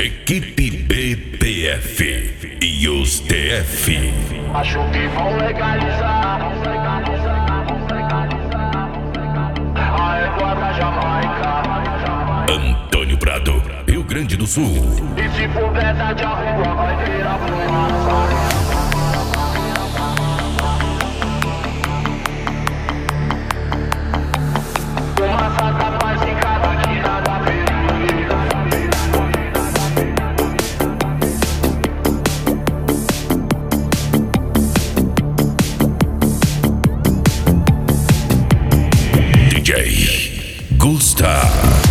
Equipe BPF e os DF. Acho que vão legalizar a égua da Jamaica. Antônio Prado, Rio Grande do Sul. E se for verdade, a rua vai virar fumaça. Fumaça da paz em cada quina da periferia. DJ Gusta.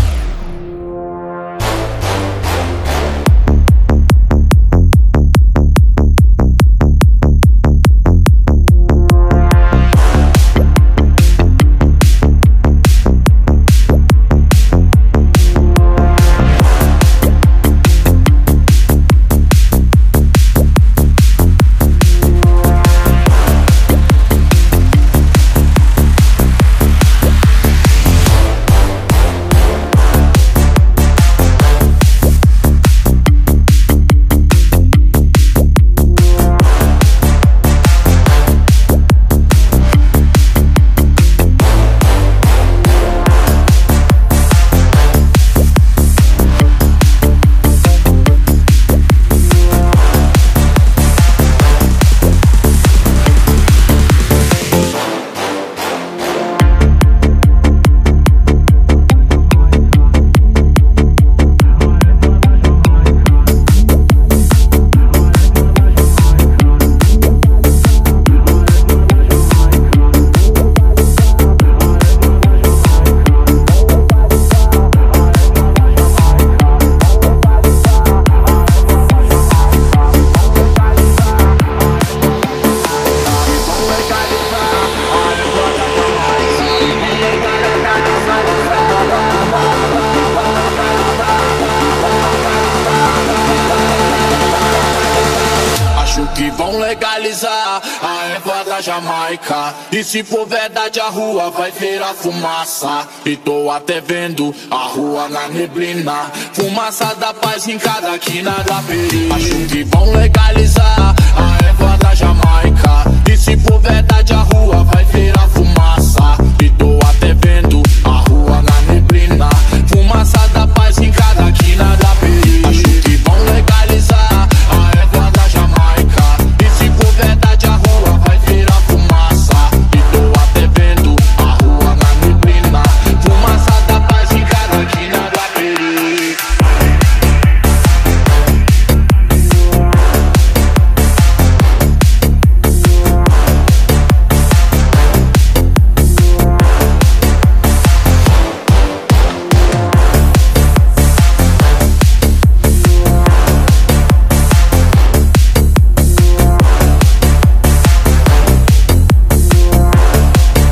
Que vão legalizar a égua da Jamaica. E se for verdade, a rua vai virar fumaça. E tô até vendo a rua na neblina. Fumaça da paz em cada quina da periferia. Acho que vão legalizar a égua da Jamaica. E se for verdade, a rua vai virar fumaça. E tô até vendo a rua na neblina. Fumaça da paz em cada quina da periferia. Acho que vão legalizar a égua da Jamaica. Verdade, a rua vai virar fumaça. E tô até vendo a rua na neblina. Fumaça da paz em cada quina da periferia.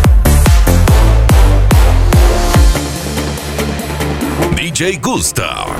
DJ Gusta.